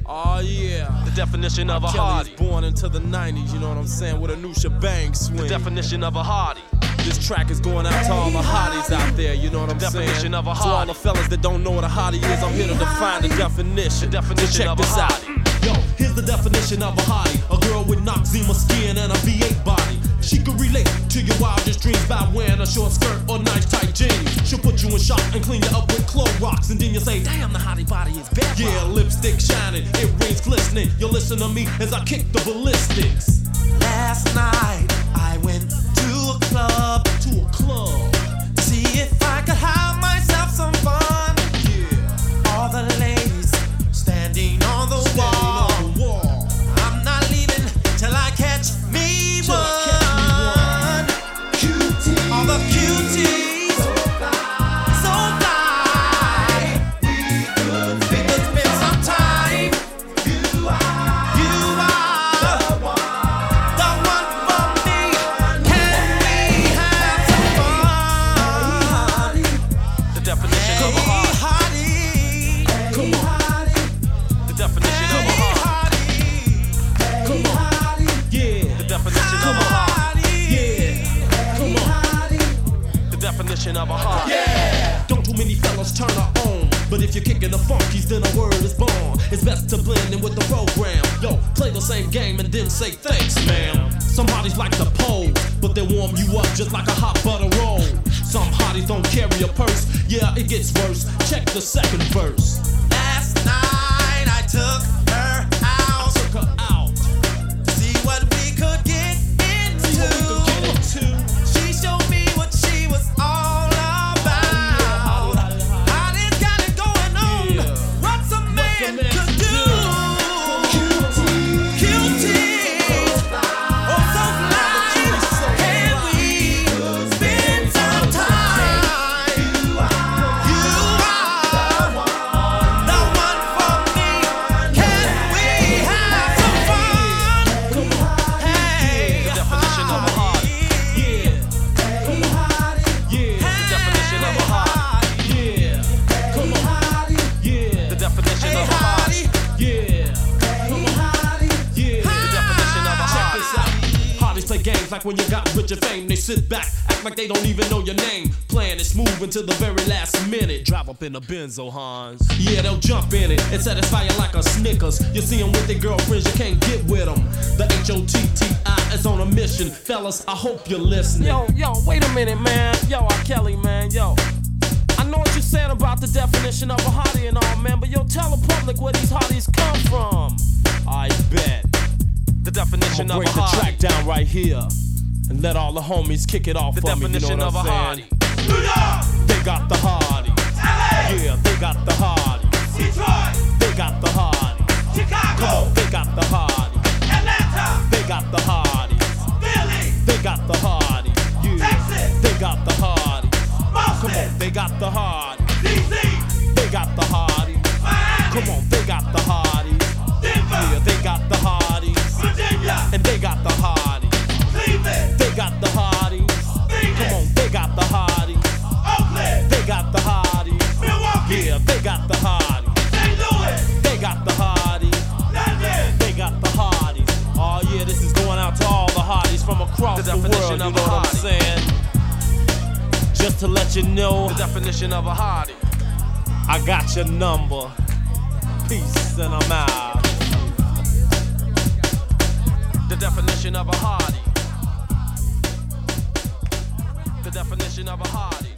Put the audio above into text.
Oh yeah. The definition of a Kelly's hottie. born into the 90s, you know what I'm saying, with a new shebang swing. The definition of a hottie. This track is going out to all the hotties out there, you know what I'm saying? Definition of a To all hottie. the fellas that don't know what a hottie is, I'm here to define the definition. The definition so check of a this out. hottie. Yo, here's the definition of a hottie. A girl with Noxzema skin and a V8 body. She can relate to your wildest dreams by wearing a short skirt or nice tight jeans. She'll put you in shock and clean you up with Clorox, and then you say, damn, the hottie body is bad. Yeah, lipstick shining, earrings glistening. You listen to me as I kick the ballistics. Last night I went to a club To to see if I could have myself some fun. yeah, All the ladies standing on the standing wall. on the wall. I'm not leaving till I catch me Till I catch one. Cutie. All the cuties, so fly. We could spend some time. You are the one for me. Can we have some fun? The definition of a Hey, hottie. hottie. Come on, The definition of a hottie. come on, yeah, The definition of a hottie. yeah, come on. The definition of a hottie. Don't too many fellas turn her on, but if you're kicking the funkies, then a word is born. It's best to blend in with the program. Yo, play the same game and then say thanks, ma'am. Some hotties like to pose, but they warm you up just like a hot butter roll. Some hotties don't carry a purse, yeah, it gets worse. Check the second verse. Last night I took her out Took her out, to see what we could get see what we could get into. into. She showed me what she was all about. Hotties got it going on. Yeah. What's a man could do? Cuties, oh so fly. Can we spend some time? You are the one for me. Can we have some fun? Hey, The definition of a hottie. Yeah, yeah, The definition of a hottie. yeah, come on, yeah, The definition of a hottie. yeah, come on, yeah. The definition of a Check this hottie. out. Hotties play games like when you got rich and fame. They sit back, act like they don't even know your name. Playing it smooth until the very last minute. Drive up in a Benzo, Hans. Yeah, they'll jump in it and satisfy you like a Snickers. You see them with their girlfriends, you can't get with them. The HOTTI is on a mission. Fellas, I hope you're listening. Yo, wait a minute, man. Yo, R. Kelly, man, yo. I know what you're saying about the definition of a hottie and all, man, but yo, tell the public where these hotties come from. I bet. The definition I'ma of a break the hottie. track down right here and let all the homies kick it off The for me. You know definition what of a I'm saying? hottie. They got the hardy. Yeah, they got the hardy. They got the hardy. Come on, they got the hardy. They got the hardy. They got the hardy. Yeah, they got the hardy. Come on, they got the hardy. They got the hardy. Come on, they got the hardy. Yeah, they got the hardy. And they got the hardy. They got the hardy. Come on, they got the hardy. They got the hardy. Yeah, they got the hardy. They got the hardy. They got the hardies. Oh yeah, this is going out to all the hardies from across The the world. definition You know of a what I'm hottie. saying? Just to let you know, The definition of a hottie. I got your number. Peace and I'm out. The definition of a hottie. The definition of a hottie.